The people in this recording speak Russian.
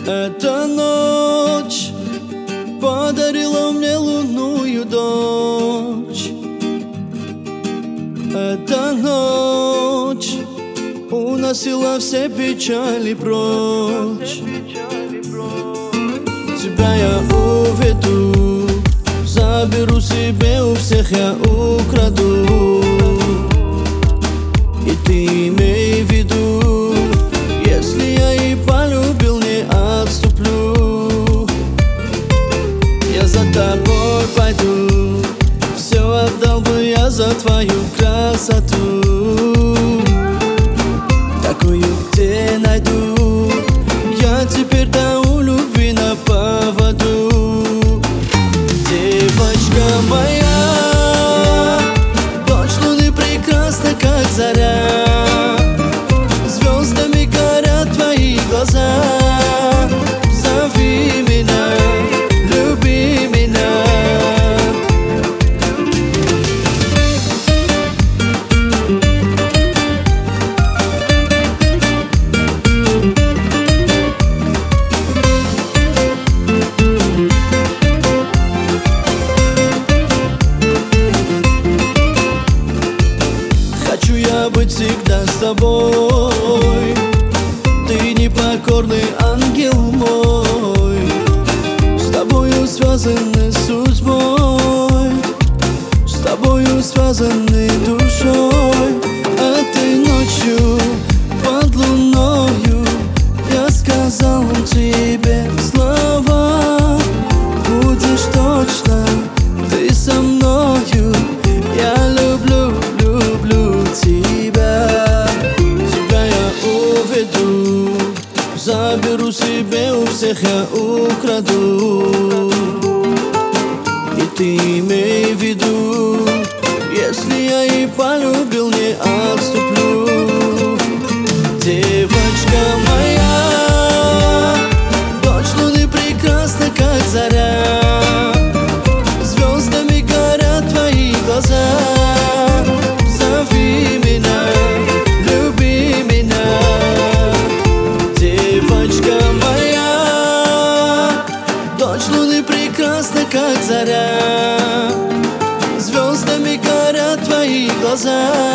Эта ночь подарила мне лунную дочь. Эта ночь уносила все печали прочь. Тебя я уведу, заберу себе, у всех я украду. И ты имей в виду, если я и полюбил, не отступлю. Я за тобой пойду, все отдал бы я за твою красоту. Такую где найду, я теперь у любви на поводу. Девочка моя, дочь луны прекрасна, как заря. Звездами горят твои глаза. Зови меня, люби меня. Хочу я быть всегда с тобой. Ты непокорный ангел мой. С тобою связаны судьбой, с тобою связаны душой. Этой ночью под луною я сказал тебе слова. Будешь точно ты со мною. Я люблю, люблю тебя. Тебя я уведу, заберу себе, у всех я украду. И ты имей в виду, если я и полюбил, не отступлю. Девочка моя, дочь луны прекрасна, как заря. Звездами горят твои глаза. Зови меня, люби меня. Девочка моя, дочь луны прекрасна, как заря. Звездами горят твои глаза.